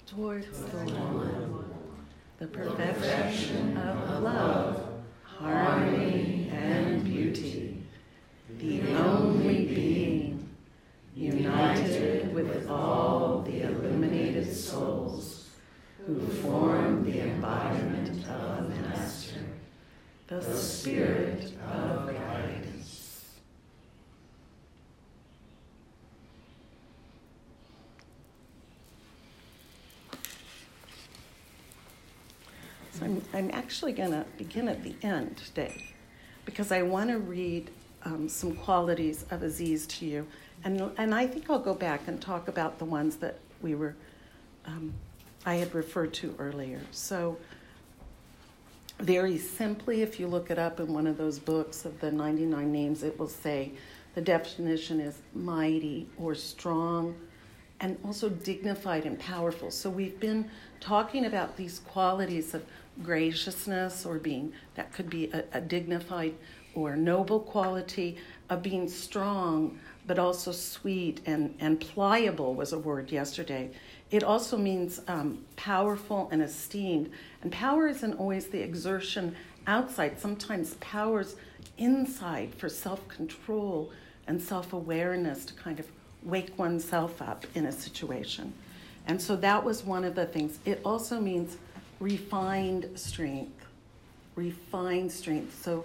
towards the one, the perfection of love, harmony, and beauty, the only being, united with all the illuminated souls who form the embodiment of the Master, the Spirit of guidance. So I'm actually going to begin at the end today because I want to read some qualities of Aziz to you. And I think I'll go back and talk about the ones that I had referred to earlier. So very simply, if you look it up in one of those books of the 99 names, it will say the definition is mighty or strong and also dignified and powerful. So we've been talking about these qualities of graciousness or being, that could be a dignified or noble quality, of being strong, but also sweet and pliable was a word yesterday. It also means powerful and esteemed. And power isn't always the exertion outside. Sometimes power's inside for self-control and self-awareness to kind of wake oneself up in a situation. And so that was one of the things. It also means refined strength. So,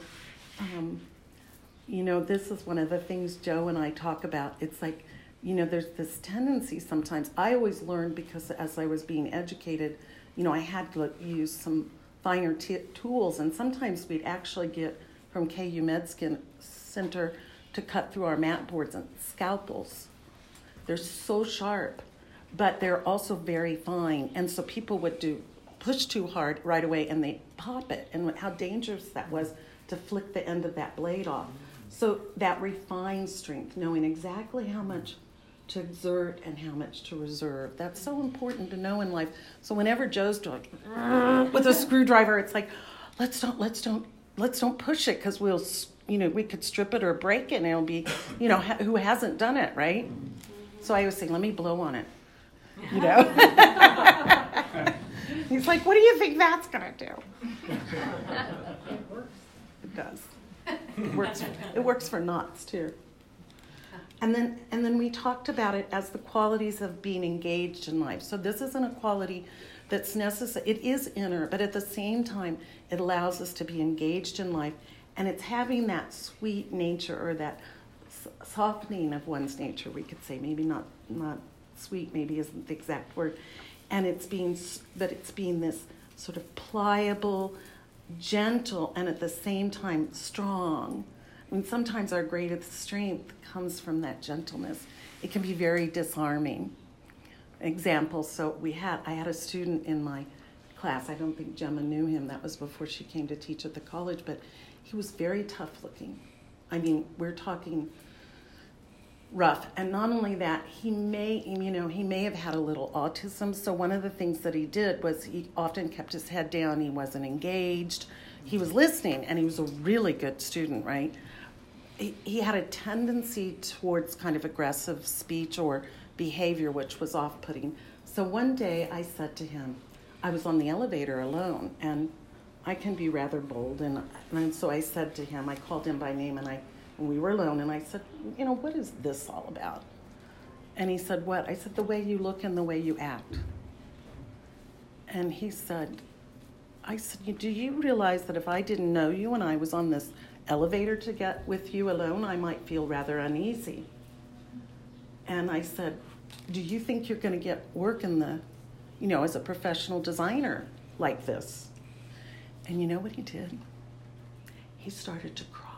this is one of the things Joe and I talk about. It's like, there's this tendency sometimes. I always learned because as I was being educated, I had to use some finer tools. And sometimes we'd actually get from KU Med Center to cut through our mat boards and scalpels. They're so sharp, but they're also very fine. And so people would push too hard right away and they pop it. And how dangerous that was to flick the end of that blade off. So that refined strength, knowing exactly how much to exert and how much to reserve. That's so important to know in life. So whenever Joe's doing with a screwdriver, it's like, let's don't push it because we could strip it or break it and it'll be, who hasn't done it, right? So I always say, let me blow on it, He's like, what do you think that's going to do? It does. It works for knots too. And then we talked about it as the qualities of being engaged in life. So this isn't a quality that's necessary. It is inner, but at the same time, it allows us to be engaged in life. And it's having that sweet nature or that softening of one's nature, we could say. Maybe not sweet, maybe isn't the exact word. And it's being this sort of pliable, gentle, and at the same time strong. I mean, sometimes our greatest strength comes from that gentleness. It can be very disarming. Example, I had a student in my class. I don't think Gemma knew him. That was before she came to teach at the college, but he was very tough looking. I mean, we're talking rough. And not only that, he may have had a little autism. So one of the things that he did was he often kept his head down. He wasn't engaged. He was listening, and he was a really good student, right? He had a tendency towards kind of aggressive speech or behavior, which was off-putting. So one day I said to him, I was on the elevator alone, and I can be rather bold. And so I said to him, I called him by name, and we were alone, and I said, what is this all about? And he said, what? I said, the way you look and the way you act. And he said, do you realize that if I didn't know you and I was on this elevator to get with you alone, I might feel rather uneasy? And I said, do you think you're going to get work in as a professional designer like this? And you know what he did? He started to cry.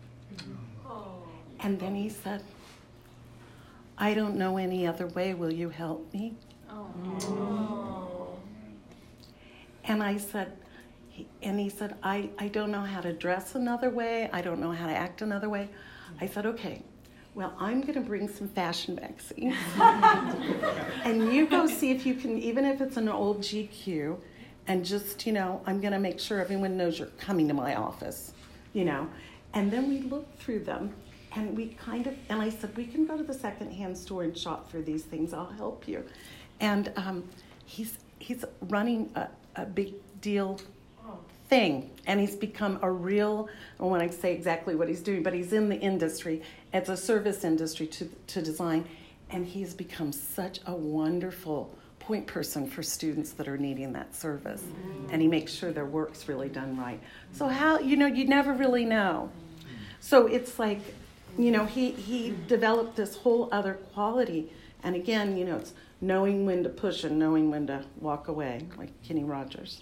And then he said, I don't know any other way. Will you help me? Oh. And I said, he said, I don't know how to dress another way. I don't know how to act another way. I said, okay, well, I'm going to bring some fashion magazines. And you go see if you can, even if it's an old GQ, and just, I'm going to make sure everyone knows you're coming to my office, And then we looked through them, and and I said, we can go to the secondhand store and shop for these things. I'll help you. And he's running a big deal thing, and he's become a real, I don't want to say exactly what he's doing, but he's in the industry. It's a service industry to design, and he's become such a wonderful point person for students that are needing that service. And he makes sure their work's really done right. So how, you never really know. So it's like, he developed this whole other quality. And again, it's knowing when to push and knowing when to walk away, like Kenny Rogers.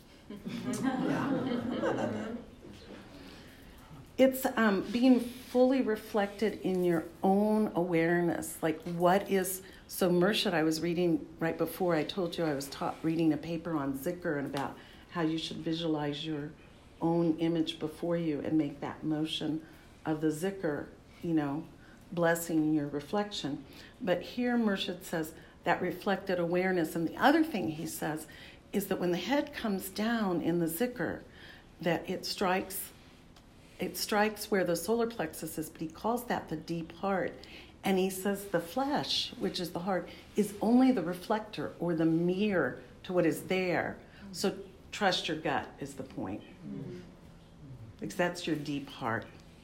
It's being fully reflected in your own awareness. Like what is, so Murshid, I was reading right before I told you I was reading a paper on zikr and about how you should visualize your own image before you and make that motion of the zikr, blessing your reflection. But here Murshid says that reflected awareness. And the other thing he says is that when the head comes down in the zikr, that it strikes where the solar plexus is, but he calls that the deep heart. And he says the flesh, which is the heart, is only the reflector or the mirror to what is there. So trust your gut is the point. Because that's your deep heart.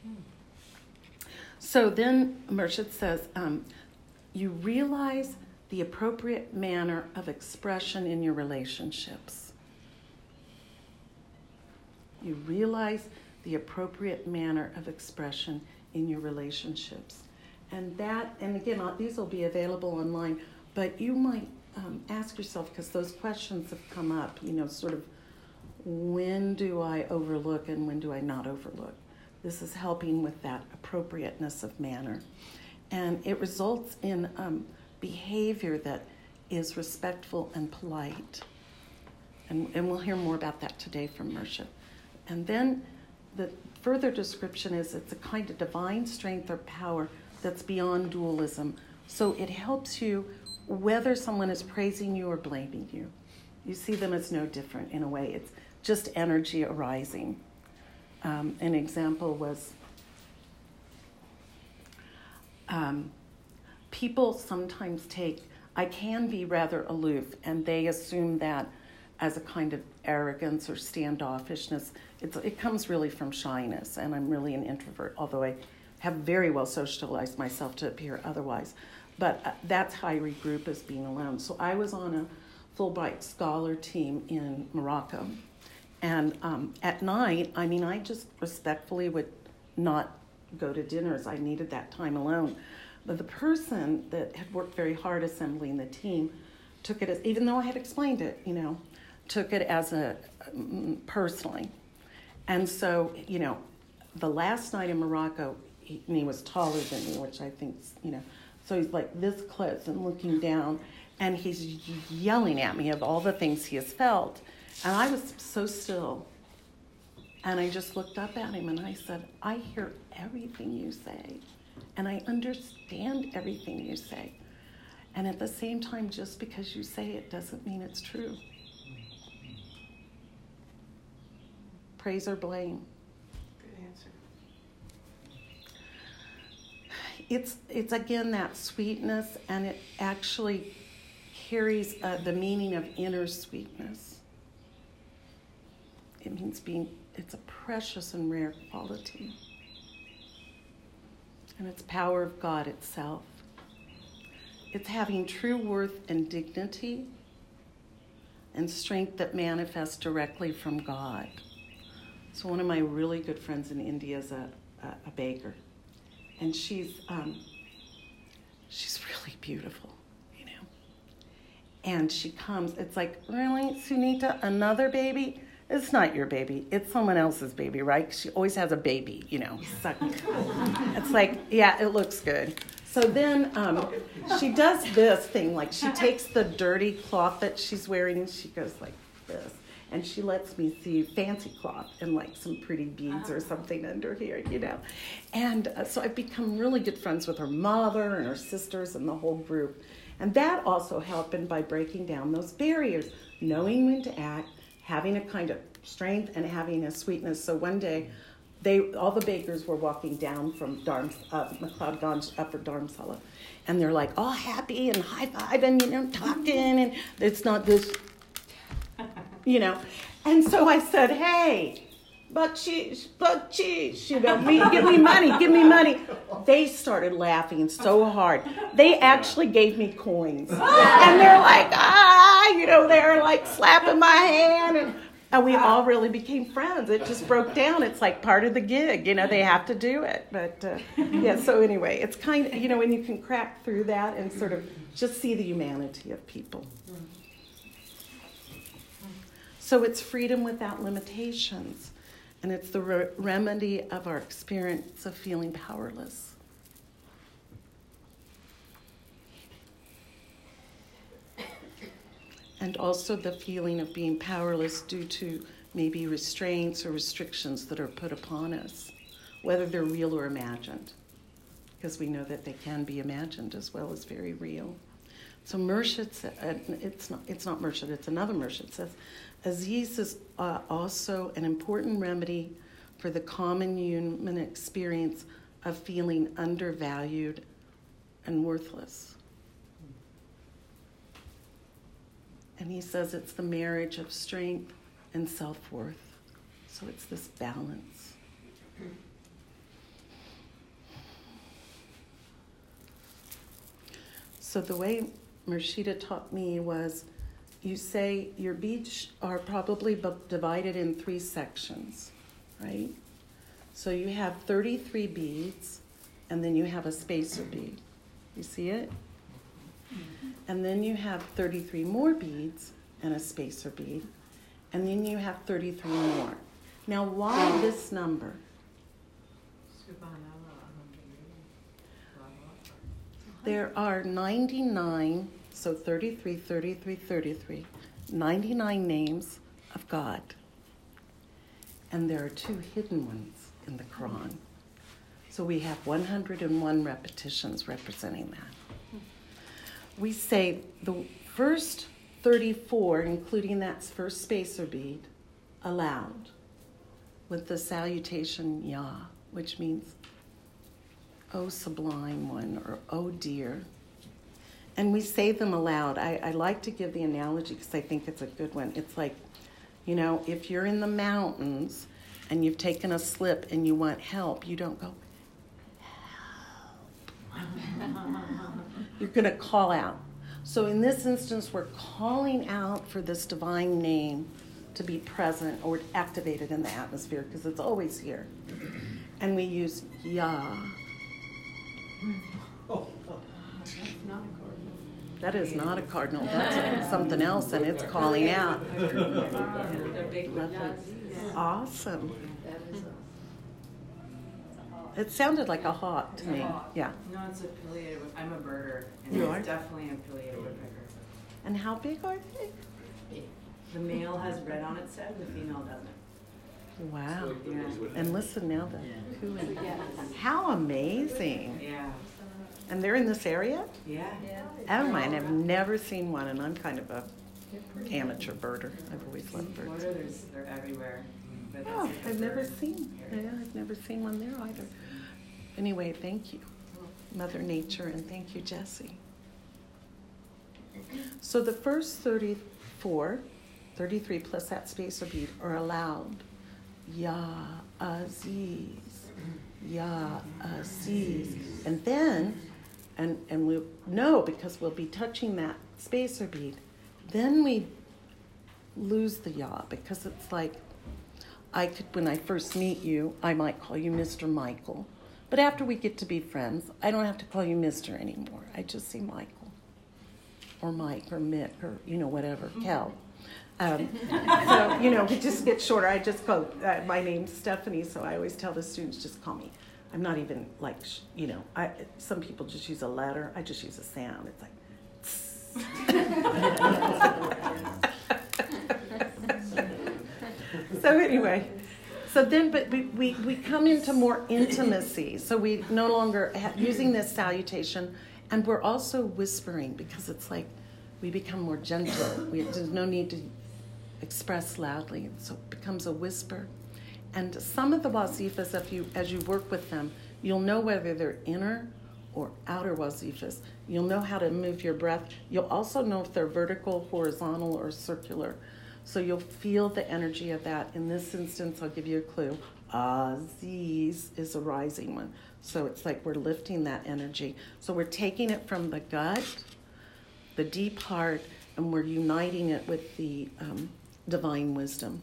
So then Murshid says, you realize the appropriate manner of expression in your relationships. You realize the appropriate manner of expression in your relationships. And again, these will be available online, but you might ask yourself, because those questions have come up, sort of, when do I overlook and when do I not overlook? This is helping with that appropriateness of manner. And it results in behavior that is respectful and polite. And we'll hear more about that today from Murshid. And then the further description is it's a kind of divine strength or power that's beyond dualism. So it helps you whether someone is praising you or blaming you. You see them as no different in a way. It's just energy arising. An example was people sometimes I can be rather aloof, and they assume that as a kind of arrogance or standoffishness. It comes really from shyness, and I'm really an introvert, although I have very well socialized myself to appear otherwise. But that's how I regroup, as being alone. So I was on a Fulbright scholar team in Morocco. And at night, I just respectfully would not go to dinners. I needed that time alone. But the person that had worked very hard assembling the team took it as, even though I had explained it, took it as personally. And so, the last night in Morocco, he was taller than me, which I think, so he's like this close and looking down, and he's yelling at me of all the things he has felt. And I was so still. And I just looked up at him and I said, I hear everything you say. And I understand everything you say. And at the same time, just because you say it doesn't mean it's true. Praise or blame? Good answer. It's again that sweetness, and it actually carries the meaning of inner sweetness. It means it's a precious and rare quality. And it's power of God itself. It's having true worth and dignity and strength that manifests directly from God. So one of my really good friends in India is a baker. And she's really beautiful, And she comes, it's like, really, Sunita, another baby? It's not your baby. It's someone else's baby, right? 'Cause she always has a baby, sucking. It's like, yeah, it looks good. So then she does this thing, like she takes the dirty cloth that she's wearing and she goes like this. And she lets me see fancy cloth and like some pretty beads or something under here, And so I've become really good friends with her mother and her sisters and the whole group. And that also happened by breaking down those barriers, knowing when to act, having a kind of strength and having a sweetness. So one day, all the bakers were walking down from McLeod Upper Dharamsala, and they're like all happy and high-fiving, talking, and it's not this you know. And so I said, hey, but cheese, you know, give me money. They started laughing so hard. They actually gave me coins. And they're like, you know, they're like slapping my hand. And we all really became friends. It just broke down. It's like part of the gig, you know, they have to do it. But yeah, so anyway, it's kind of, you know, when you can crack through that and sort of just see the humanity of people. So it's freedom without limitations. And it's the remedy of our experience of feeling powerless. And also the feeling of being powerless due to maybe restraints or restrictions that are put upon us, whether they're real or imagined, because we know that they can be imagined as well as very real. So Murshid, it's not Murshid, it's another Murshid, says, Aziz is also an important remedy for the common human experience of feeling undervalued and worthless. And he says it's the marriage of strength and self-worth. So it's this balance. So the way Murshida taught me was, you say your beads are probably divided in 3 sections, right? So you have 33 beads, and then you have a spacer bead. You see it? And then you have 33 more beads and a spacer bead, and then you have 33 more. Now, why this number? There are 99, so 33, 33, 33, 99 names of God. And there are 2 hidden ones in the Quran. So we have 101 repetitions representing that. We say the first 34, including that first spacer bead, aloud with the salutation Yah, which means, oh sublime one, or oh dear. And we say them aloud. I like to give the analogy because I think it's a good one. It's like, you know, if you're in the mountains and you've taken a slip and you want help, you don't go, help. You're going to call out. So in this instance, we're calling out for this divine name to be present or activated in the atmosphere because it's always here. And we use Yah. That is not a cardinal. That's something else, and it's calling out. Awesome. It sounded like a hawk to me. Yeah. No, it's affiliated with, I'm a birder, and You are? it's definitely affiliated with pickers. And how big are they? The male has red on its head, the female doesn't. Wow. Yeah. And listen now, the cooing. How amazing. Yeah. And they're in this area? Yeah. Oh my, and I've never seen one, and I'm kind of a amateur birder. I've always loved birds. Florida, they're everywhere. But Oh, it's like a I've never bird. seen. Yeah, I've never seen one there either. Anyway, thank you, Mother Nature, and thank you, Jessie. So the first 34, 33 plus that spacer bead are allowed. Ya Aziz, Ya Aziz. And then, and we'll know because we'll be touching that spacer bead, then we lose the Ya because it's like, when I first meet you, I might call you Mr. Michael. But after we get to be friends, I don't have to call you Mr. anymore. I just say Michael or Mike or Mick or, whatever, Cal. So, it just gets shorter. I just call, my name's Stephanie, so I always tell the students, just call me. I'm not even like, some people just use a letter. I just use a sound. It's like, So anyway, but we come into more intimacy. So we no longer using this salutation, and we're also whispering because it's like we become more gentle. There's no need to express loudly, so it becomes a whisper. And some of the wazifas, as you work with them, you'll know whether they're inner or outer wazifas. You'll know how to move your breath. You'll also know if they're vertical, horizontal, or circular. So you'll feel the energy of that. In this instance, I'll give you a clue. Aziz is a rising one. So it's like we're lifting that energy. So we're taking it from the gut, the deep heart, and we're uniting it with the divine wisdom.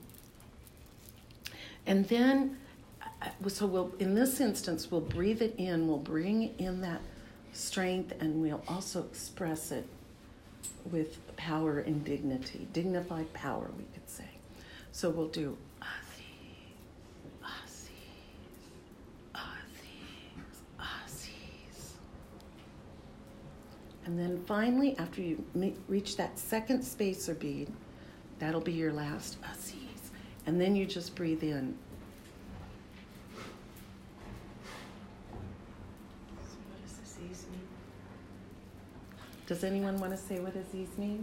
And then, so we'll, in this instance, we'll breathe it in, we'll bring in that strength, and we'll also express it with power and dignity, dignified power, we could say. So we'll do Aziz, Aziz, Aziz, Aziz. And then finally, after you reach that second spacer bead, that'll be your last Aziz. And then you just breathe in. So what does Aziz mean? Does anyone want to say what Aziz means?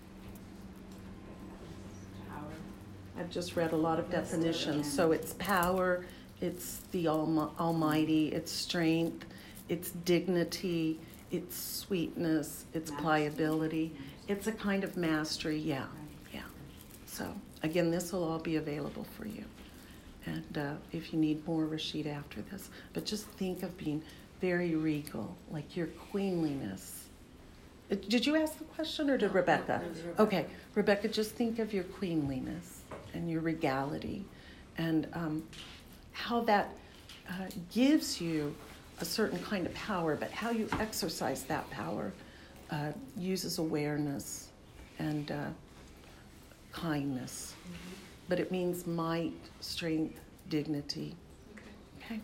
Power. I've just read a lot of definitions. So it's power, it's the almighty, it's strength, it's dignity, it's sweetness, it's pliability. It's a kind of mastery, yeah. So again, this will all be available for you. And if you need more, Rashida, after this. But just think of being very regal, like your queenliness. Did you ask the question or did Rebecca? Okay, Rebecca, just think of your queenliness and your regality and how that gives you a certain kind of power, but how you exercise that power uses awareness and kindness. Mm-hmm. But it means might, strength, dignity. Okay?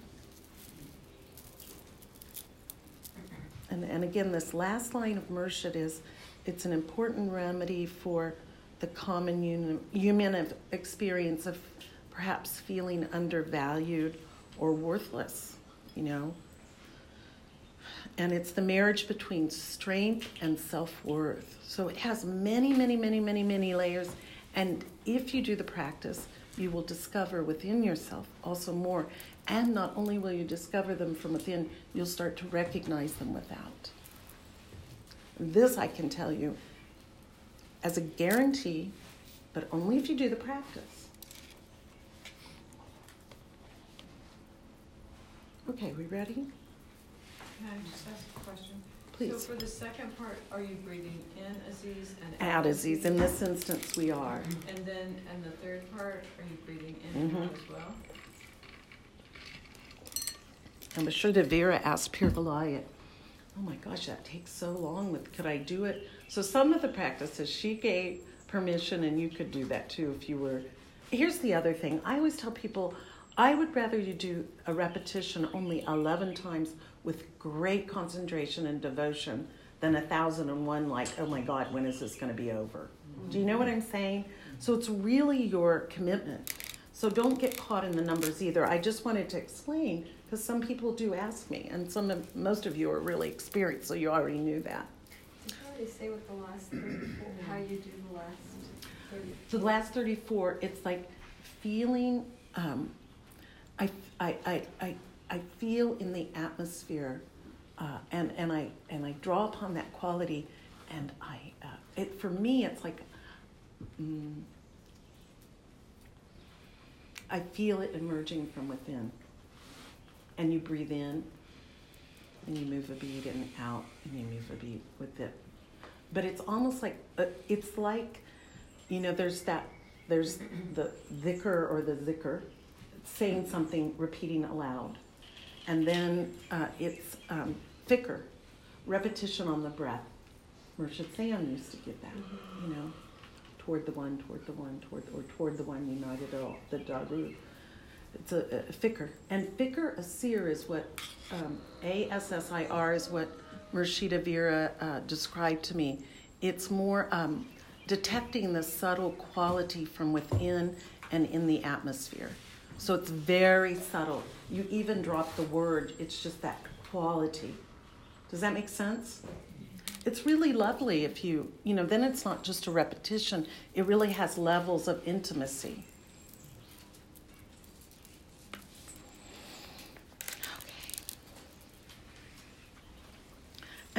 And again, this last line of Murshid is, it's an important remedy for the common human experience of perhaps feeling undervalued or worthless, you know. And it's the marriage between strength and self-worth. So it has many, many, many, many, many layers. And if you do the practice, you will discover within yourself also more. And not only will you discover them from within, you'll start to recognize them without. This I can tell you as a guarantee, but only if you do the practice. Okay, we ready? Can I just ask a question? Please. So for the second part, are you breathing in Aziz and Out Aziz. In this instance, we are. And then, and the third part, are you breathing in and out as well? And Mashruda Vera asked Pir Vilayat, oh my gosh, that takes so long. Could I do it? So some of the practices, she gave permission, and you could do that too if you were. Here's the other thing. I always tell people, I would rather you do a repetition only 11 times with great concentration and devotion than 1,001 like, oh my God, when is this going to be over? Mm-hmm. Do you know what I'm saying? So it's really your commitment. So don't get caught in the numbers either. I just wanted to explain because some people do ask me, and most of you are really experienced, so you already knew that. Did you already say what the last 34, how you do the last 34? So the last 34, it's like feeling. I feel in the atmosphere, and I draw upon that quality, and for me it's like I feel it emerging from within, and you breathe in, and you move a bead and out, and you move a bead with it, but it's almost like it's like, you know, there's the dhikr or the zikr, saying something, repeating aloud. And then it's fikr, repetition on the breath. Murshid Sam used to give that, you know, toward the one, toward the one, toward the one united all, the Darud. It's a fikr. And fikr asir is what, ASSIR is what Murshida Vera described to me. It's more detecting the subtle quality from within and in the atmosphere. So it's very subtle. You even drop the word. It's just that quality. Does that make sense? It's really lovely if you know, then it's not just a repetition. It really has levels of intimacy. Okay.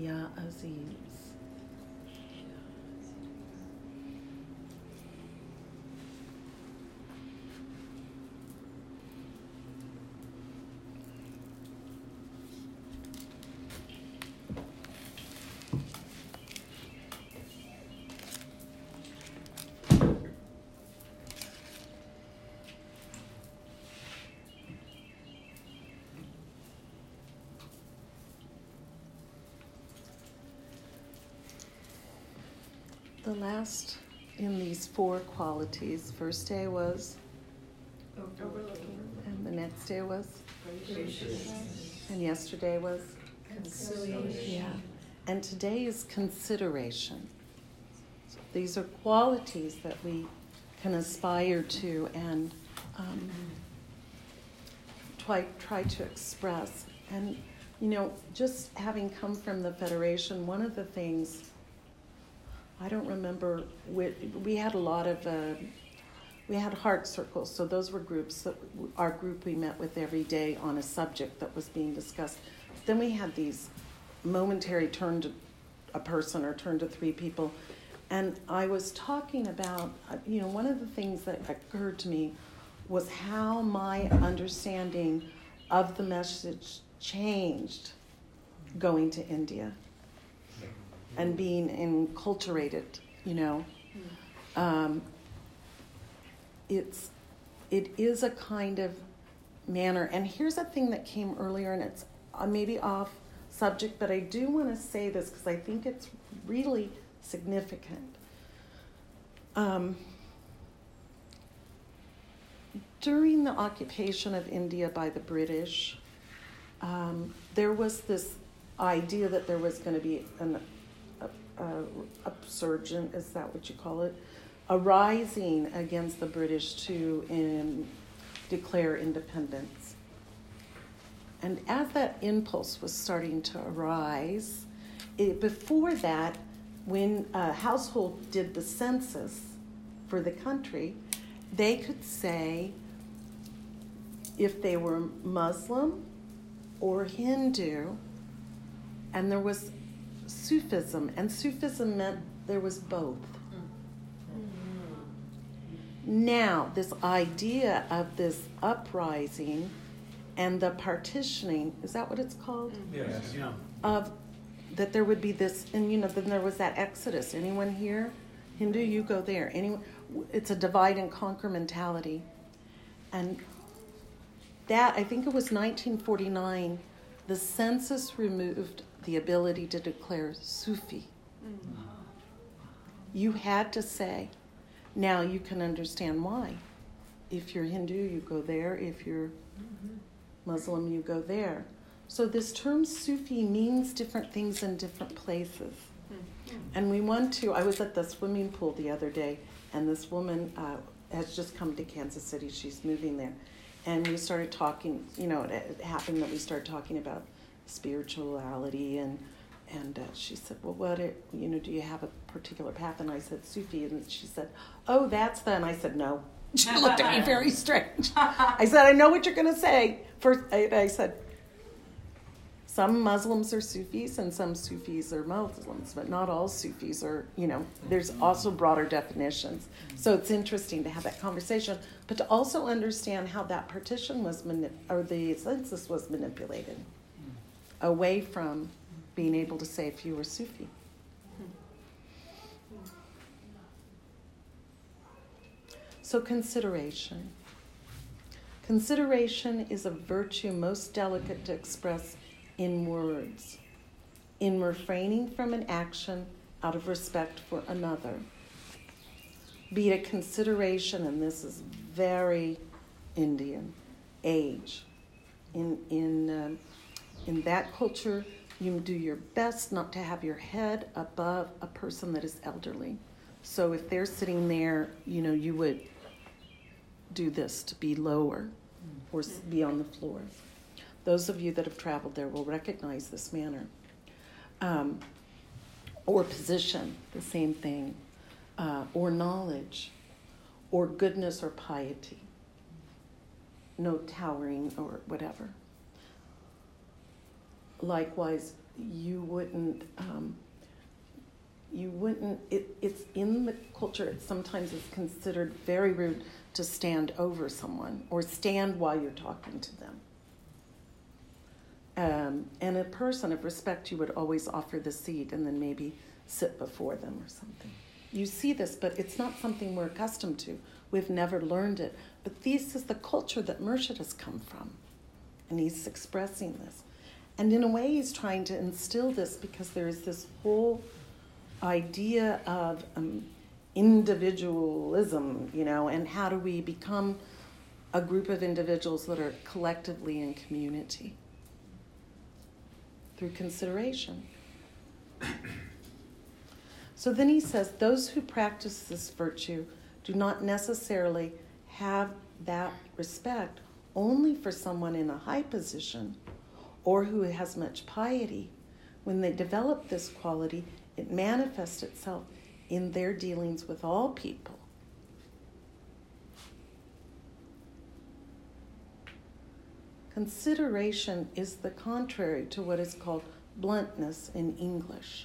Ya Aziz. The last in these 4 qualities, first day was, Overlooking. and the next day was, Gracious. and yesterday was, Conciliation. yeah. And today is consideration. So these are qualities that we can aspire to and try to express. And, just having come from the Federation, one of the things, I don't remember, we had a lot of, we had heart circles, so those were groups, our group we met with every day on a subject that was being discussed. Then we had these momentary turn to a person or turn to 3 people, and I was talking about, one of the things that occurred to me was how my understanding of the message changed going to India and being enculturated, it is a kind of manner. And here's a thing that came earlier, and it's maybe off subject, but I do want to say this because I think it's really significant. During the occupation of India by the British, there was this idea that there was going to be an upsurgent, is that what you call it? A rising against the British to declare independence. And as that impulse was starting to arise, before that, when a household did the census for the country, they could say if they were Muslim or Hindu, and there was Sufism, and Sufism meant there was both. Now, this idea of this uprising and the partitioning, is that what it's called? Yes. Yeah. Of that there would be this, and then there was that exodus. Anyone here? Hindu, you go there. Anyone? It's a divide and conquer mentality. And that, I think it was 1949, the census removed the ability to declare Sufi. You had to say. Now you can understand why. If you're Hindu, you go there. If you're Muslim, you go there. So this term Sufi means different things in different places. And I was at the swimming pool the other day, and this woman has just come to Kansas City. She's moving there. And we started talking, it happened that we started talking about spirituality, and she said, well, do you have a particular path? And I said, Sufi. And she said, oh, that's the, and I said, no. She looked at me very strange. I said, I know what you're going to say. First, I said, some Muslims are Sufis and some Sufis are Muslims, but not all Sufis are, there's also broader definitions. So it's interesting to have that conversation, but to also understand how that partition was, the census was manipulated away from being able to say if you were Sufi. So consideration. Consideration is a virtue most delicate to express in words, in refraining from an action out of respect for another. Be it a consideration, and this is very Indian, age. In that culture, you do your best not to have your head above a person that is elderly. So if they're sitting there, you would do this to be lower or be on the floor. Those of you that have traveled there will recognize this manner. Or position, the same thing. Or knowledge, or goodness or piety. No towering or whatever. Likewise, you wouldn't, it's in the culture, it sometimes is considered very rude to stand over someone or stand while you're talking to them. And a person of respect, you would always offer the seat and then maybe sit before them or something. You see this, but it's not something we're accustomed to. We've never learned it. But this is the culture that Murshid has come from. And he's expressing this. And in a way, he's trying to instill this because there is this whole idea of individualism, and how do we become a group of individuals that are collectively in community through consideration. So then he says, those who practice this virtue do not necessarily have that respect only for someone in a high position or who has much piety. When they develop this quality, it manifests itself in their dealings with all people. Consideration is the contrary to what is called bluntness in English.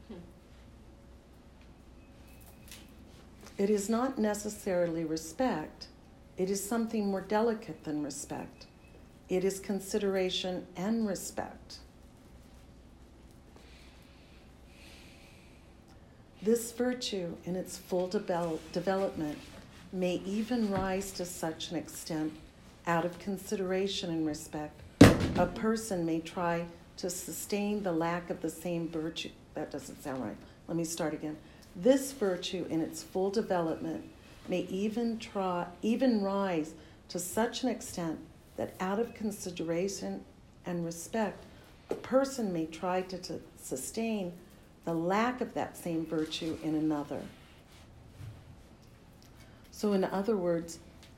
It is not necessarily respect. It is something more delicate than respect. It is consideration and respect. This virtue, in its full development, may even rise to such an extent, out of consideration and respect, a person may try to sustain the lack of the same virtue. That doesn't sound right. Let me start again. This virtue, in its full development, may even rise to such an extent that out of consideration and respect, a person may try to sustain the lack of that same virtue in another. So in other words,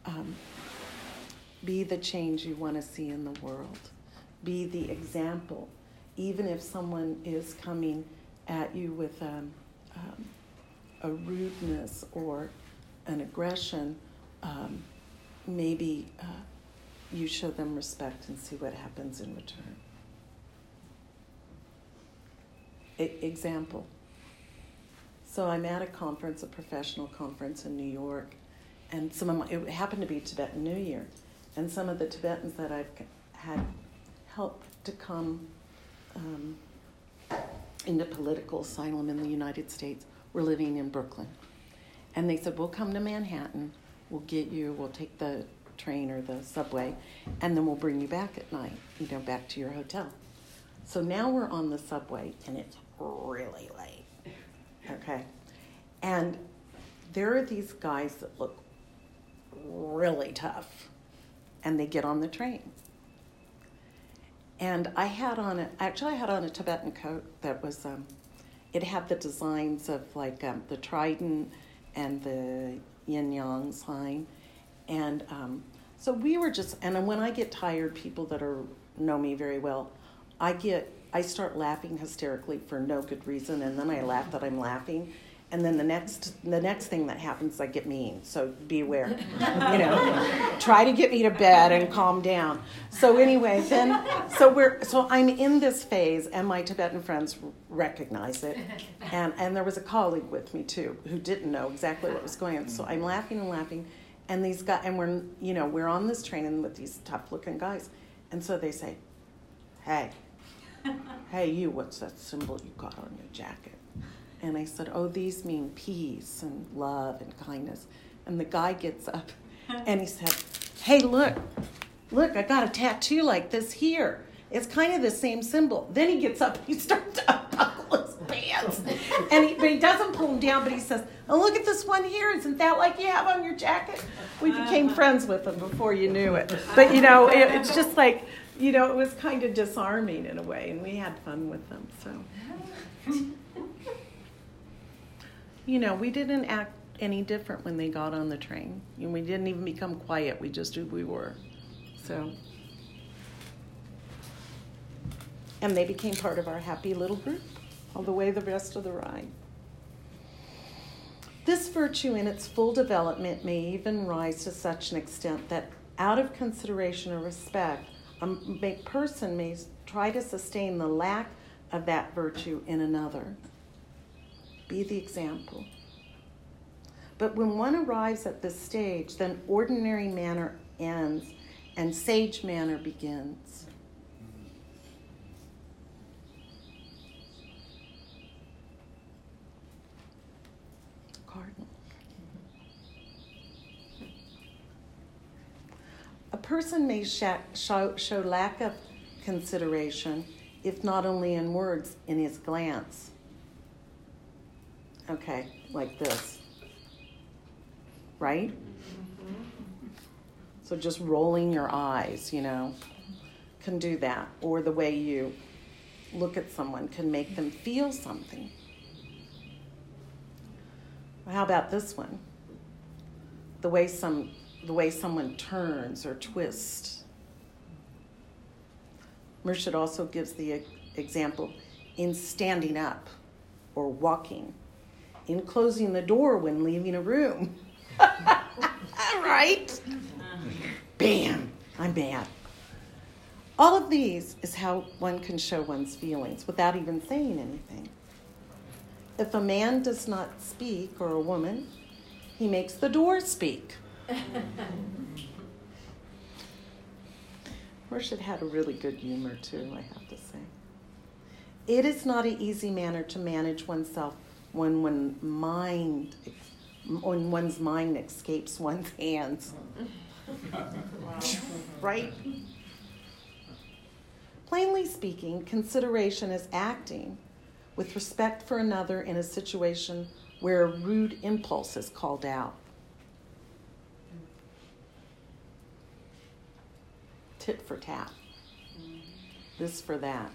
be the change you want to see in the world. Be the example. Even if someone is coming at you with a rudeness or an aggression, maybe you show them respect and see what happens in return. Example. So I'm at a conference, a professional conference in New York, and it happened to be Tibetan New Year, and some of the Tibetans that I've had helped to come into political asylum in the United States were living in Brooklyn. And they said, we'll come to Manhattan, we'll get you, we'll take the train or the subway, and then we'll bring you back at night, back to your hotel. So now we're on the subway, and it's really late, okay? And there are these guys that look really tough, and they get on the train. And I had on a Tibetan coat that was, it had the designs of the trident and the yin-yang sign. And so we were and when I get tired, people that know me very well, I start laughing hysterically for no good reason, and then I laugh that I'm laughing. And then the next thing that happens, I get mean. So be aware, Try to get me to bed and calm down. So anyway, so I'm in this phase, and my Tibetan friends recognize it, and there was a colleague with me too who didn't know exactly what was going on. So I'm laughing and laughing, and these guys, and we're on this train and with these tough-looking guys, and so they say, "Hey, you, what's that symbol you got on your jacket?" And I said, "Oh, these mean peace and love and kindness." And the guy gets up and he said, "Hey, look, I got a tattoo like this here. It's kind of the same symbol." Then he gets up and he starts to unbuckle his pants. But he doesn't pull them down, but he says, "Oh, look at this one here. Isn't that like you have on your jacket?" We became friends with him before you knew it. But, it's just like, it was kind of disarming in a way, and we had fun with them, so... we didn't act any different when they got on the train. We didn't even become quiet. We just who we were. So, and they became part of our happy little group all the way the rest of the ride. This virtue in its full development may even rise to such an extent that out of consideration or respect, a person may try to sustain the lack of that virtue in another. Be the example. But when one arrives at this stage, then ordinary manner ends and sage manner begins. Cardinal. A person may show lack of consideration, if not only in words, in his glance. Okay, like this. Right? So just rolling your eyes, can do that. Or the way you look at someone can make them feel something. How about this one? The way someone turns or twists. Murshid also gives the example in standing up or walking, in closing the door when leaving a room. Right? Bam! I'm bad. All of these is how one can show one's feelings without even saying anything. If a man does not speak, or a woman, he makes the door speak. Murshid had a really good humor too, I have to say. It is not an easy manner to manage oneself when one's mind escapes one's hands. Right? Plainly speaking, consideration is acting with respect for another in a situation where a rude impulse is called out. Tit for tat. This for that.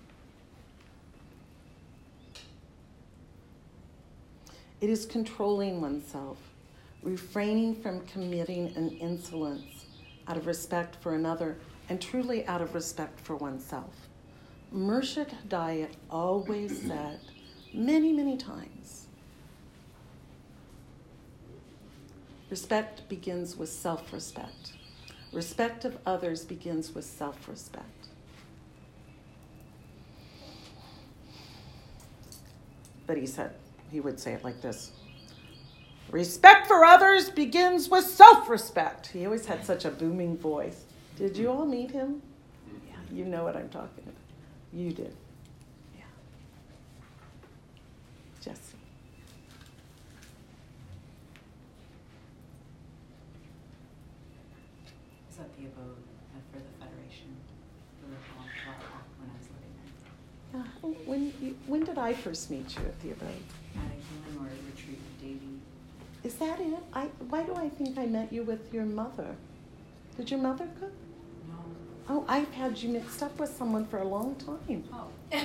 It is controlling oneself, refraining from committing an insolence out of respect for another and truly out of respect for oneself. Murshid Hidayat always said many, many times, respect begins with self-respect. Respect of others begins with self-respect. But he would say it like this. Respect for others begins with self-respect. He always had such a booming voice. Did you all meet him? Yeah, you know what I'm talking about. You did. Yeah. Jesse. I was at the abode for the Federation for a while when I was living there. When did I first meet you at the abode? At a healing or a retreat with Davy. Is that it? Why do I think I met you with your mother? Did your mother cook? No. Oh, I've had you mixed up with someone for a long time. Oh.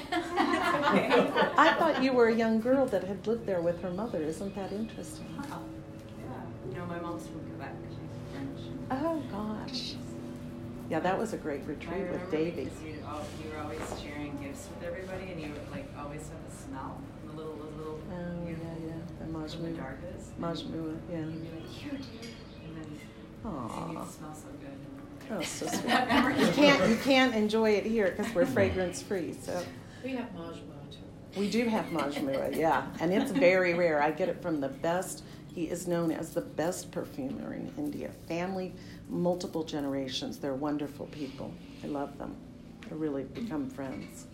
I thought you were a young girl that had lived there with her mother. Isn't that interesting? Oh. Yeah. No, my mom's from Quebec. She's French. Oh, gosh. Yeah, that was a great retreat with Davy. You were always sharing gifts with everybody, and you would always have the smell, the little. Oh, yeah, the majmua. Majmua, yeah. And you'd be like, here, dear. And then Aww. it smells so good. Oh, so sweet. You can't enjoy it here because we're fragrance free. So We have majmua too. we do have majmua, yeah, and it's very rare. I get it from the best. He is known as the best perfumer in India. Family, multiple generations. They're wonderful people. I love them. I really become friends.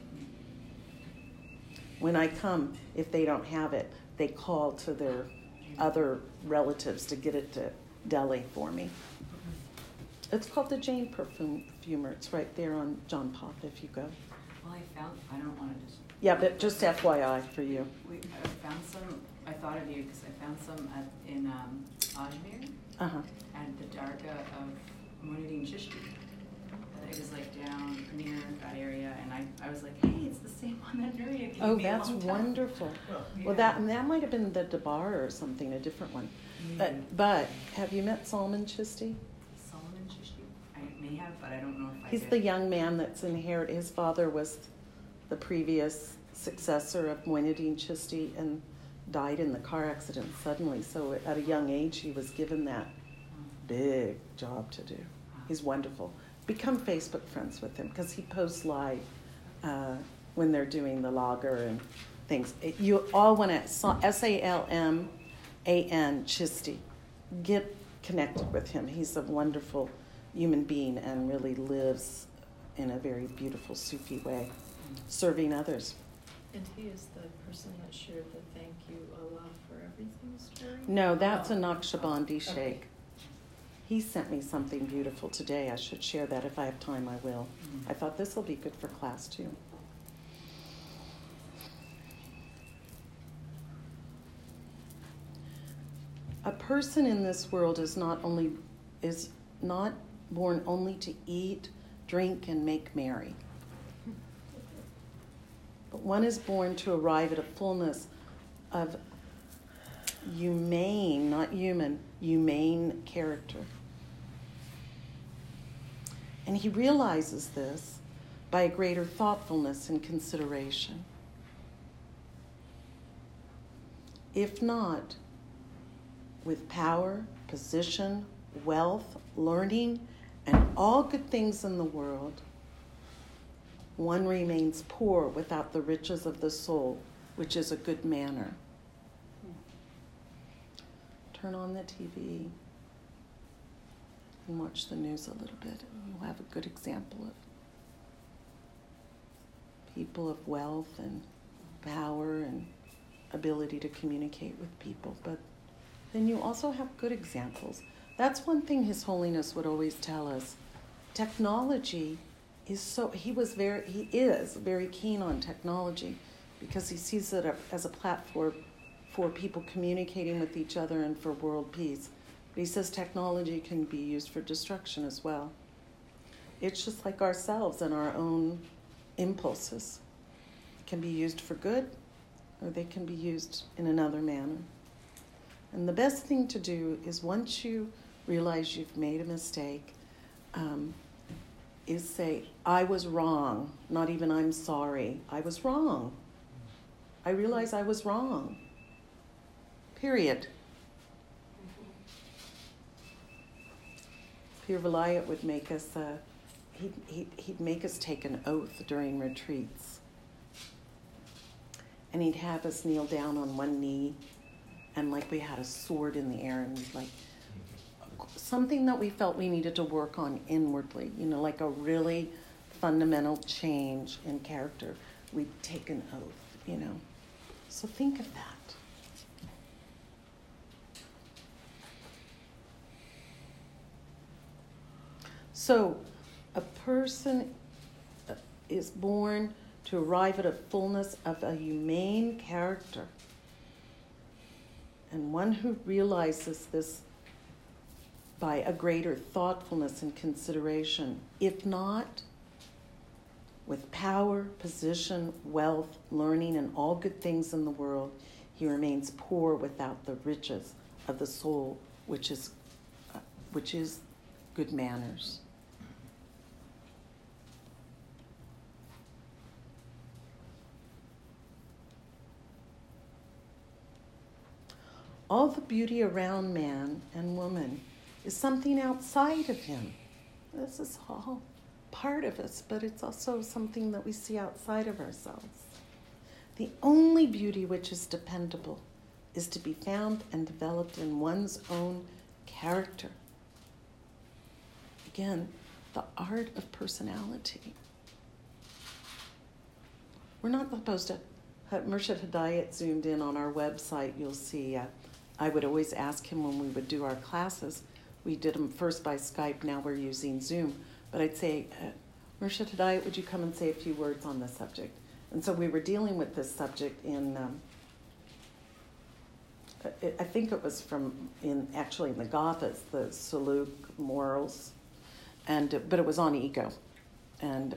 When I come, if they don't have it, they call to their other relatives to get it to Delhi for me. It's called the Jane Perfumer. It's right there on John Pop if you go. Well, I don't want to just... Yeah, but just FYI for you. I found some, I thought of you because I found some in Ajmer Uh-huh. at the Dargah of Muinuddin Chishti. It was down near that area, and I was like, hey, it's the same one that Nuria gave Oh, me a that's long time. wonderful. Yeah. Well, that might have been the Debar or something, a different one. But have you met Salman Chishti? Solomon Chishti? I may have, but I don't know if I He's did. the young man that's inherited. His father was the previous successor of Muinuddin Chishti and died in the car accident suddenly. So at a young age, he was given that big job to do. He's wonderful. Become Facebook friends with him because he posts live when they're doing the lager and things. You all want to, Salman Chisti, get connected with him. He's a wonderful human being and really lives in a very beautiful Sufi way, serving others. And he is the person that shared the thank you Allah for everything story? No, that's a Naqshbandi sheikh. Okay. He sent me something beautiful today. I should share that. If I have time, I will. I thought this will be good for class, too. A person in this world is not born only to eat, drink, and make merry. But one is born to arrive at a fullness of humane, not human, humane character. And he realizes this by a greater thoughtfulness and consideration. If not, with power, position, wealth, learning, and all good things in the world, one remains poor without the riches of the soul, which is a good manner. Turn on the TV and watch the news a little bit, and you'll have a good example of people of wealth and power and ability to communicate with people. But then you also have good examples. That's one thing His Holiness would always tell us. Technology he is very keen on technology because he sees it as a platform for people communicating with each other and for world peace. But he says technology can be used for destruction as well. It's just like ourselves and our own impulses. It can be used for good, or they can be used in another manner. And the best thing to do is, once you realize you've made a mistake, is say, I was wrong, not even I'm sorry. I was wrong. I realize I was wrong. Period. Pir Vilayat would make us, he'd make us take an oath during retreats. And he'd have us kneel down on one knee, and like we had a sword in the air, and we'd like, something that we felt we needed to work on inwardly, like a really fundamental change in character. We'd take an oath, So think of that. So a person is born to arrive at a fullness of a humane character. And one who realizes this by a greater thoughtfulness and consideration. If not, with power, position, wealth, learning, and all good things in the world, he remains poor without the riches of the soul, which is good manners. All the beauty around man and woman is something outside of him. This is all part of us, but it's also something that we see outside of ourselves. The only beauty which is dependable is to be found and developed in one's own character. Again, the art of personality. We're not supposed to. Murshid Hidayat zoomed in on our website. You'll see, I would always ask him when we would do our classes. We did them first by Skype, now we're using Zoom. But I'd say, Murshid Hidayat, would you come and say a few words on this subject? And so we were dealing with this subject in, I think it was in the Gathas, the Suluk, morals, but it was on ego. And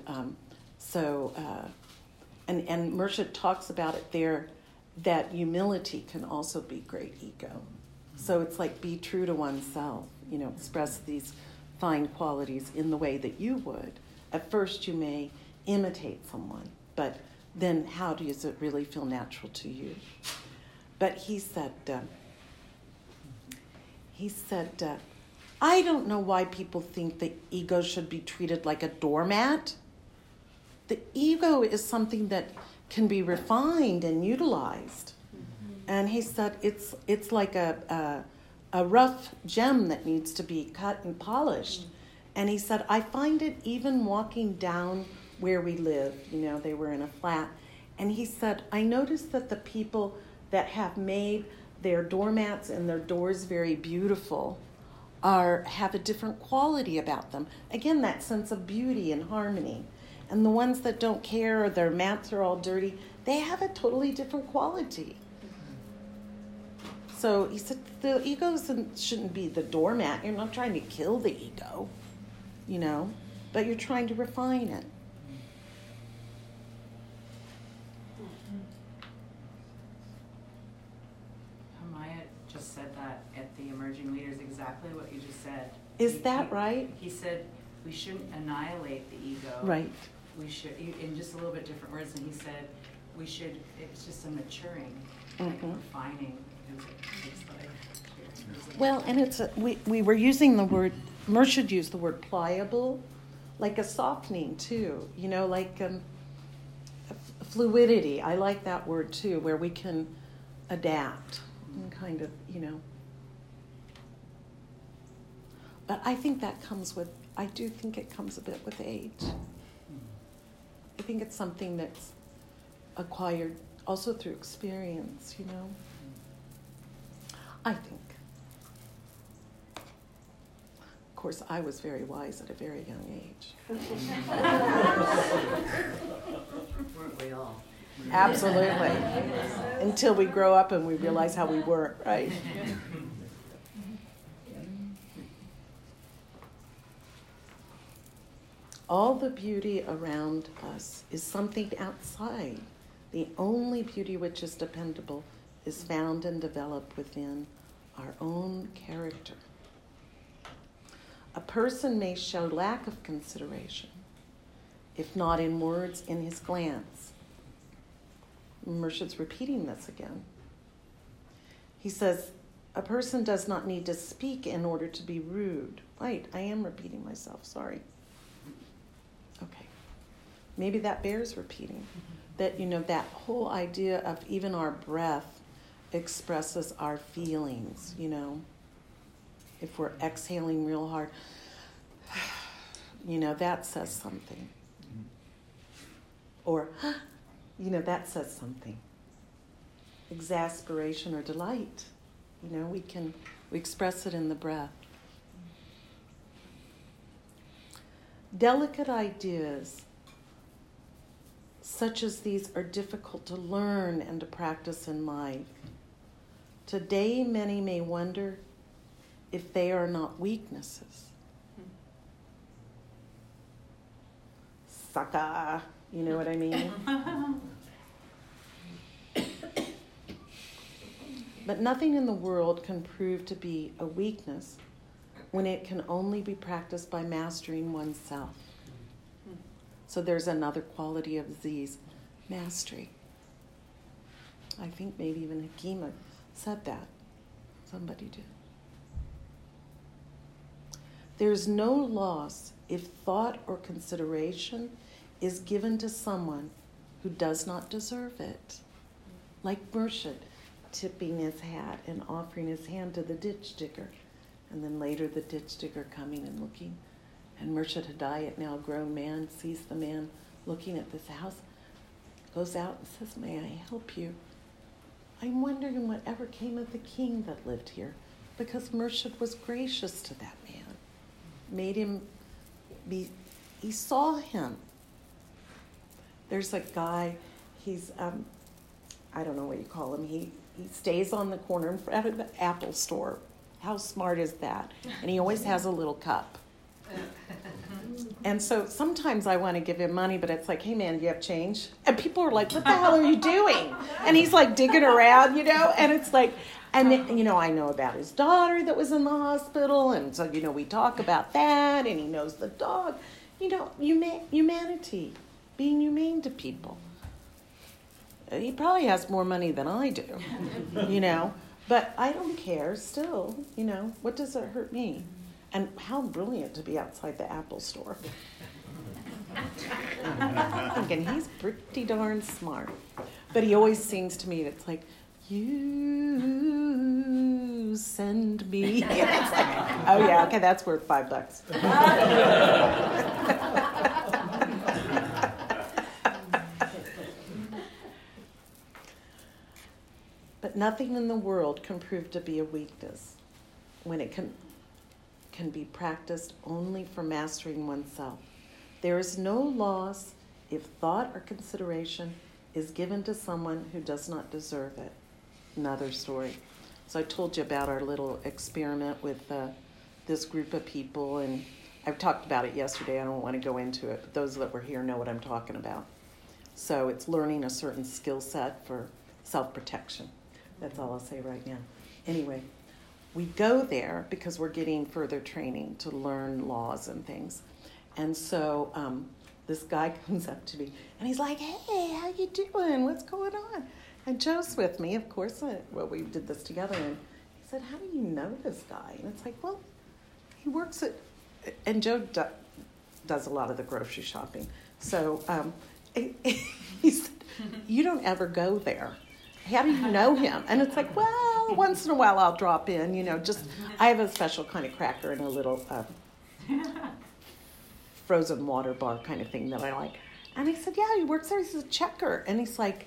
and Murshid talks about it there, that humility can also be great ego. So it's like, be true to oneself, express these fine qualities in the way that you would. At first you may imitate someone, but then how does it really feel natural to you? But he said, I don't know why people think that ego should be treated like a doormat. the ego is something that can be refined and utilized. And he said it's like a rough gem that needs to be cut and polished. And he said, I find it even walking down where we live. They were in a flat. And he said, I noticed that the people that have made their doormats and their doors very beautiful have a different quality about them. Again, that sense of beauty and harmony. And the ones that don't care or their mats are all dirty, they have a totally different quality. So he said the ego shouldn't be the doormat. You're not trying to kill the ego, but you're trying to refine it. Maya just said that at the Emerging Leaders, exactly what you just said. Is that right? He said we shouldn't annihilate the ego. Right. We should, in just a little bit different words, and he said we should, it's just a maturing, like refining. Well, and we were using the word, Murshid used the word pliable, like a softening too, like fluidity. I like that word too, where we can adapt and kind of, But I think that I do think it comes a bit with age. I think it's something that's acquired also through experience, I think. Of course, I was very wise at a very young age. Weren't we all? Absolutely. Until we grow up and we realize how we weren't, right? All the beauty around us is something outside. The only beauty which is dependable is found and developed within our own character. A person may show lack of consideration, if not in words, in his glance. Murshid's repeating this again. He says, a person does not need to speak in order to be rude. Right, I am repeating myself, sorry. Okay, maybe that bears repeating. That, that whole idea of even our breath expresses our feelings, If we're exhaling real hard, that says something. Or, that says something. Exasperation or delight, we express it in the breath. Delicate ideas such as these are difficult to learn and to practice in life. Today, many may wonder if they are not weaknesses. Sucker, you know what I mean? But nothing in the world can prove to be a weakness when it can only be practiced by mastering oneself. So there's another quality of these, mastery. I think maybe even Hakima said that. Somebody did. There's no loss if thought or consideration is given to someone who does not deserve it. Like Murshid, tipping his hat and offering his hand to the ditch digger. And then later the ditch digger coming and looking. And Murshid Hidayat, now a grown man, sees the man looking at this house, goes out and says, may I help you? I'm wondering whatever came of the king that lived here, because Murshid was gracious to that man. Made him he saw him. There's a guy, he's, I don't know what you call him, he stays on the corner in front of the Apple store. How smart is that? And he always has a little cup. And so sometimes I want to give him money, but it's like, hey man, do you have change? And people are like, what the hell are you doing? And he's like digging around, and it's like, and then, I know about his daughter that was in the hospital, and so, we talk about that, and he knows the dog. Humanity, being humane to people. He probably has more money than I do, but I don't care still, what does it hurt me? And how brilliant to be outside the Apple store. I'm thinking, he's pretty darn smart. But he always sings to me, it's like, you send me. And it's like, oh yeah, okay, that's worth $5. But nothing in the world can prove to be a weakness when it can be practiced only for mastering oneself. There is no loss if thought or consideration is given to someone who does not deserve it. Another story. So I told you about our little experiment with this group of people, and I've talked about it yesterday. I don't want to go into it, but those that were here know what I'm talking about. So it's learning a certain skill set for self-protection. That's all I'll say right now. Anyway, we go there because we're getting further training to learn laws and things. And so this guy comes up to me, and he's like, hey, how you doing? What's going on? And Joe's with me, of course. We did this together. And he said, how do you know this guy? And it's like, well, he works at... And Joe does a lot of the grocery shopping. So he said, you don't ever go there. How do you know him? And it's like, well, once in a while I'll drop in, I have a special kind of cracker and a little frozen water bar kind of thing that I like. And he said, yeah, he works there. He's a checker. And he's like,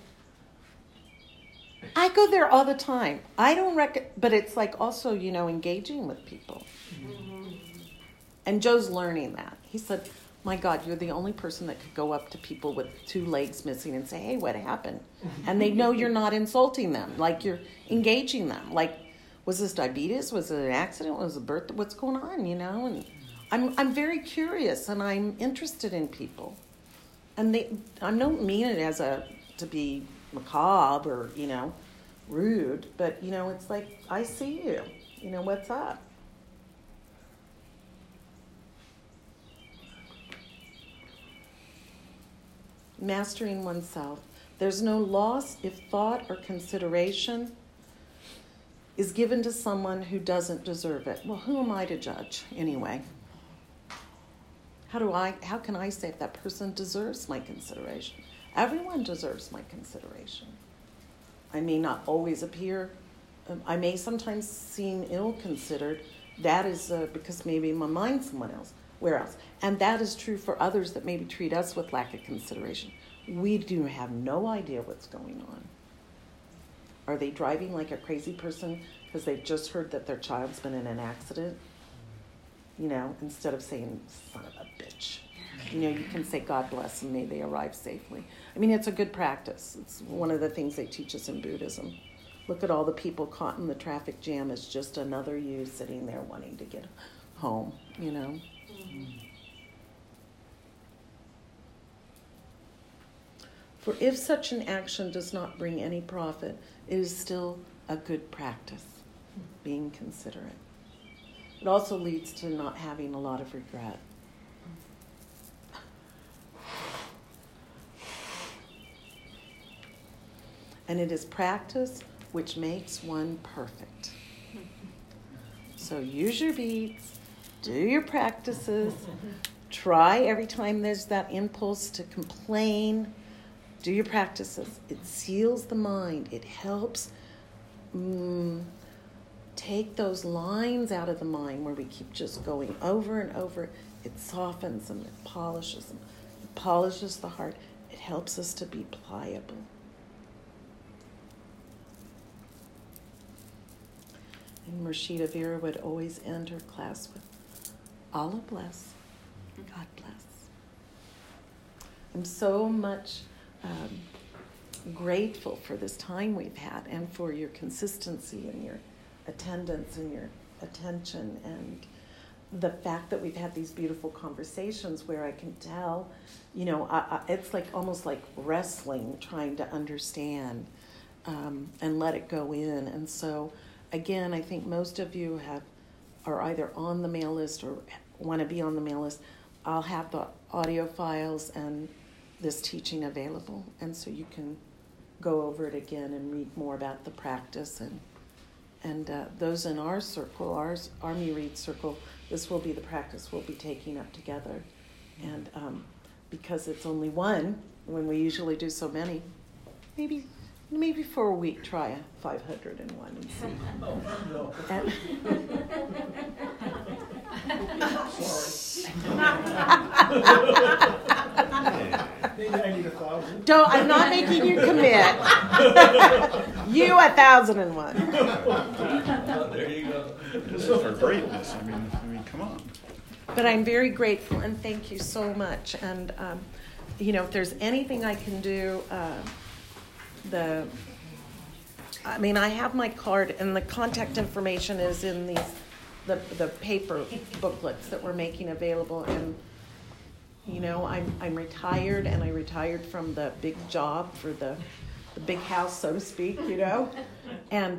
I go there all the time. I don't but it's like also, engaging with people. Mm-hmm. And Joe's learning that. He said, my God, you're the only person that could go up to people with 2 legs missing and say, hey, what happened? And they know you're not insulting them. Like you're engaging them. Like, was this diabetes? Was it an accident? Was it a birth? What's going on, And I'm very curious and I'm interested in people. And I don't mean it as to be macabre or, rude, but, it's like, I see you. What's up? Mastering oneself. There's no loss if thought or consideration is given to someone who doesn't deserve it. Well, who am I to judge anyway? How can I say if that person deserves my consideration? Everyone deserves my consideration. I may not always appear, I may sometimes seem ill-considered. That is because maybe my mind's someone else. Where else? And that is true for others that maybe treat us with lack of consideration. We do have no idea what's going on. Are they driving like a crazy person because they've just heard that their child's been in an accident? Instead of saying, son of a bitch. You can say, God bless and may they arrive safely. I mean, it's a good practice. It's one of the things they teach us in Buddhism. Look at all the people caught in the traffic jam as just another you sitting there wanting to get home, For if such an action does not bring any profit, it is still a good practice, being considerate. It also leads to not having a lot of regret. And it is practice which makes one perfect. So use your beats, do your practices, try every time there's that impulse to complain, do your practices. It seals the mind. It helps take those lines out of the mind where we keep just going over and over. It softens them, it polishes them. It polishes the heart. It helps us to be pliable. And Murshida Vera would always end her class with, Allah bless, God bless. I'm so much grateful for this time we've had and for your consistency and your attendance and your attention and the fact that we've had these beautiful conversations where I can tell, it's like almost like wrestling, trying to understand and let it go in. And so, again, I think most of you are either on the mail list or want to be on the mail list. I'll have the audio files and this teaching available, and so you can go over it again and read more about the practice. And those in our circle, our Army Read circle, this will be the practice we'll be taking up together. And because it's only one when we usually do so many. Maybe for a week try a 501 and see. Oh, no. And Maybe I need 1,000. don't, I'm not making you commit. You 1,001. There you go. This is for greatness. I mean, come on. But I'm very grateful and thank you so much. And if there's anything I can do, I have my card and the contact information is in the paper booklets that we're making available. And I'm retired, and I retired from the big job for the big house, so to speak. And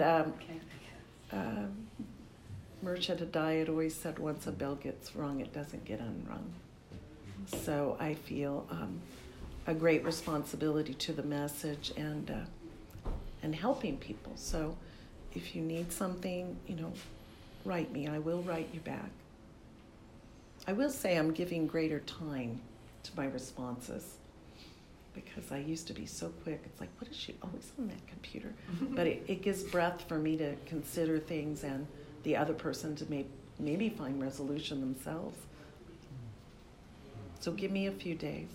Mircea Adai had always said, once a bell gets rung, it doesn't get unrung. So I feel a great responsibility to the message and helping people. So if you need something, write me. I will write you back. I will say I'm giving greater time to my responses because I used to be so quick. It's like, what is she always on that computer? But it gives breath for me to consider things and the other person to maybe find resolution themselves. So give me a few days.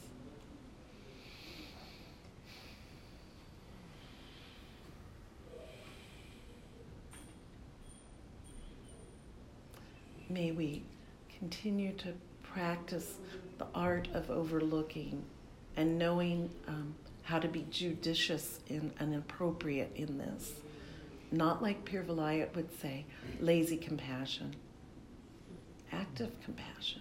May we continue to practice the art of overlooking and knowing how to be judicious and appropriate in this. Not like Pir Vilayat would say, lazy compassion, active compassion.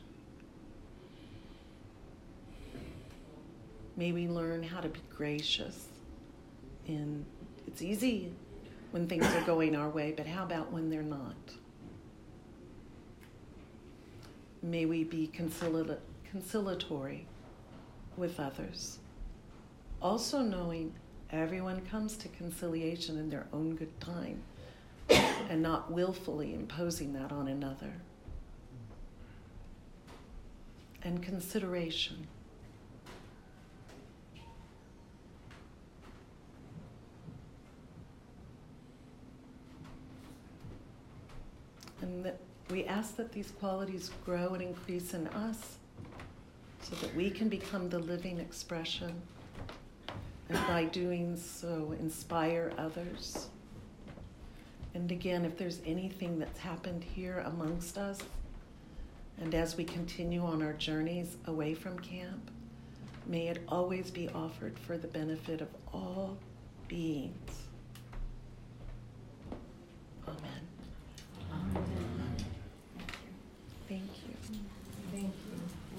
May we learn how to be gracious. It's easy when things are going our way, but how about when they're not? May we be conciliatory with others. Also knowing everyone comes to conciliation in their own good time and not willfully imposing that on another. And consideration. And that we ask that these qualities grow and increase in us so that we can become the living expression and by doing so inspire others. And again, if there's anything that's happened here amongst us, and as we continue on our journeys away from camp, may it always be offered for the benefit of all beings. Amen. Amen. Thank you. Thank you.